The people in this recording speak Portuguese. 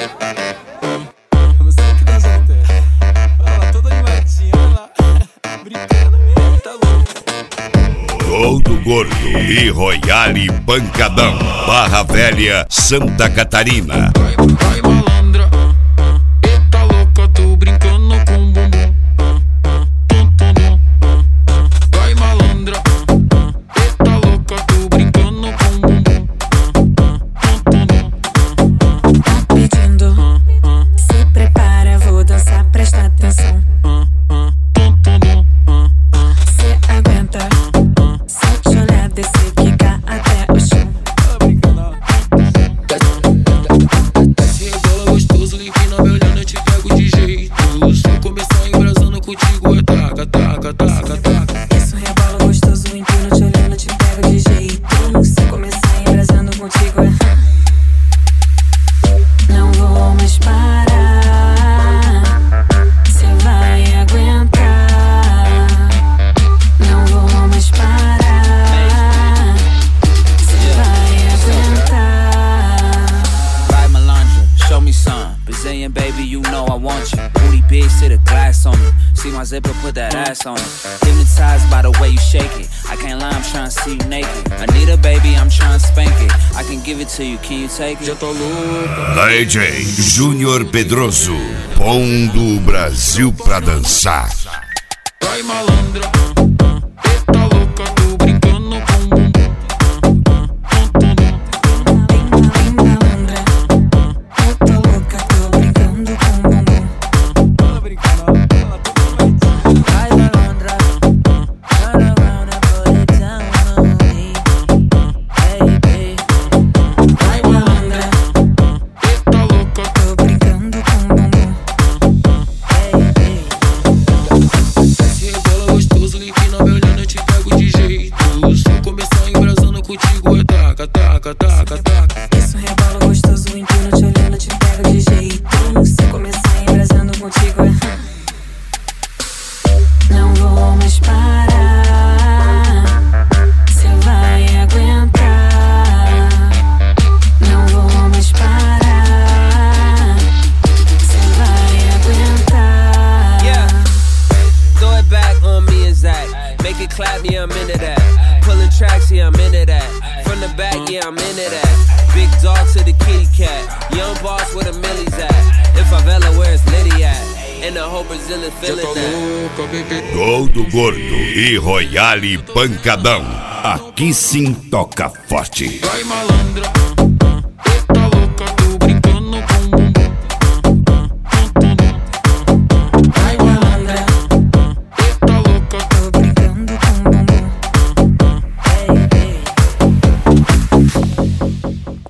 Você que dança no terra. Olha lá, toda animadinha, olha lá. Brincando mesmo, tá louco. Gol do Gordo e Royale Pancadão, Barra Velha, Santa Catarina. Vai malandra, eita louca, tô brincando com o bumbum. Vai malandra, eita louca, tô brincando com o bumbum. Tá pedindo, se prepara, vou dançar, presta atenção. Cê aguenta, só te olhar, descer, quicar até o chão. Desce rebola gostoso, empina me olhando, eu te pego de jeito. Se eu começar embrasando contigo, é taca, taca, taca, taca. Isso rebola gostoso, empino te olhando, te pego de jeito. Se começar embrasando contigo, não vou mais parar. Cê vai aguentar. Não vou mais parar. Cê vai aguentar. Right, Melandra, show me some. Brazilian baby, you know I want you. Booty big, sit a glass on it. See my zipper, put that ass on it. Hypnotized by the way you shake it. I can't lie, I'm trying to see you naked. Anita, baby, I'm trying to spank it. I can give it to you, can you take Já it? tô louca. DJ Júnior Pedroso, pondo o Brasil pra dançar. Vai malandra, eita louca, tô brincando com o bumbum. Vem malandra, eu tô louca, tô brincando com o bumbum. Ela brincando, ela toda animadinha. Right, Melandra, turn around and put it down on me, baby. Vai malandra, Eita louca, tô brincando com o bumbum. Baby. desce rebola gostoso, empina me olhando, eu te pego de jeito. Se eu começar embrasando contigo, é taca, taca, taca, taca. Isso rebola gostoso, empino te olhando, te pego de jeito. Se começar embrasando contigo, não vou mais parar. Cê vai aguentar. Não vou mais parar. Cê vai aguentar. Yeah, throw it back on me and Zach. Make it clap, yeah, I'm into that. Pulling tracks, yeah, I'm into that. From the back, yeah, I'm into that. Big dog to the kitty cat. Young boss where the millies at. In favela, where's Liddy at? And the whole Brazilian Já feeling tô that. louca, bebê. Gol do Gordo e Royale Pancadão. Aqui sim toca forte. Vai malandra,